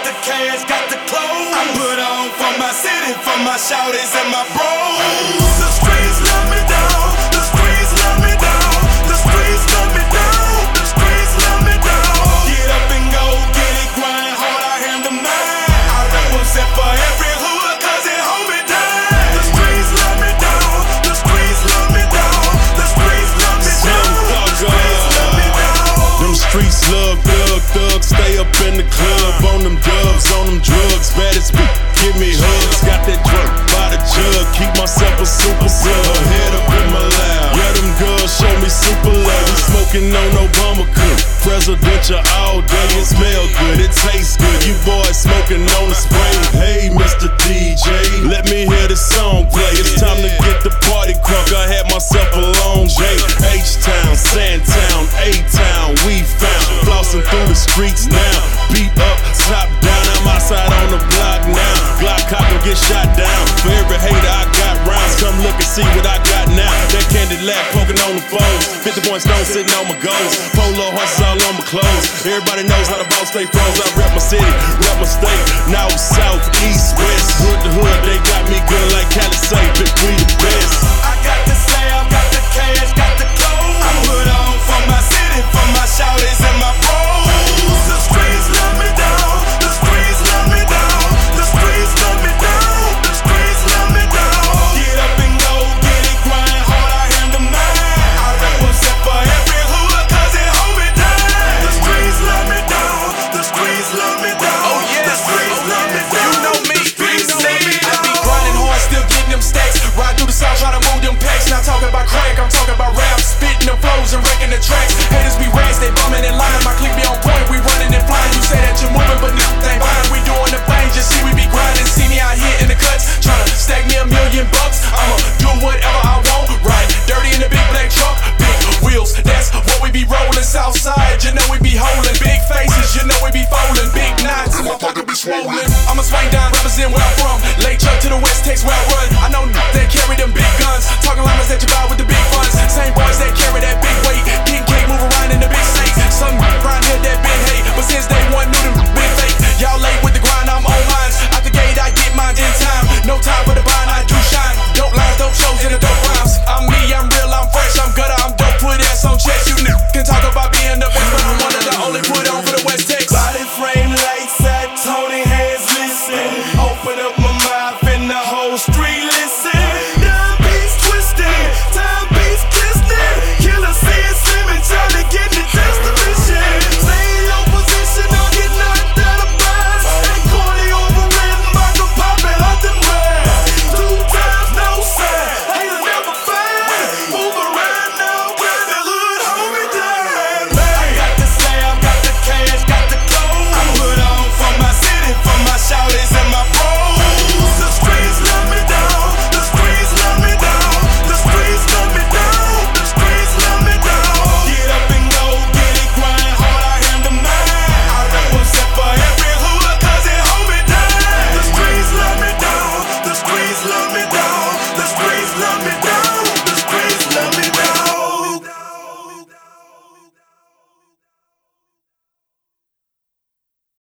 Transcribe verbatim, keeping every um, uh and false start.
the cash, got the clothes. I put on for my city, for my shawties and my bros. The streets love me down, the streets love me down, the streets love me down, the streets love me down. Get up and go, get it, grind hard, I handle mine. I represent for every hood, cause it hold me down. The streets love me down, the streets love me down, the streets love me down, the streets love me down. Them streets love thug, thugs stay up in the club. On them dubs, on them drugs, baddest bitch, give me hugs. Got that drink by the jug, keep myself a super sub. Head up in my lap, yeah, them girls show me super love. We smoking on Obama cook, presidential all day. It smell good, it tastes good. You boys smoking on the spray. Hey, Mister D J, let me hear the song play. It's time to get the party crunk. I had myself a long day. H-Town, Sandtown, A-Town, we found. Flossing through the streets now. Beat up, top down. I'm outside on the block now. Glock cock and get shot down. For every hater I got rounds. Come look and see what I got now. That candy lap poking on the foes. fifty point stone sitting on my goals. Polo horses all on my clothes. Everybody knows how the boss stay froze. I rep my city, rep my state. North, south, east, west. Hood to hood, they got me good like Cali say. Bitch, we the best. I got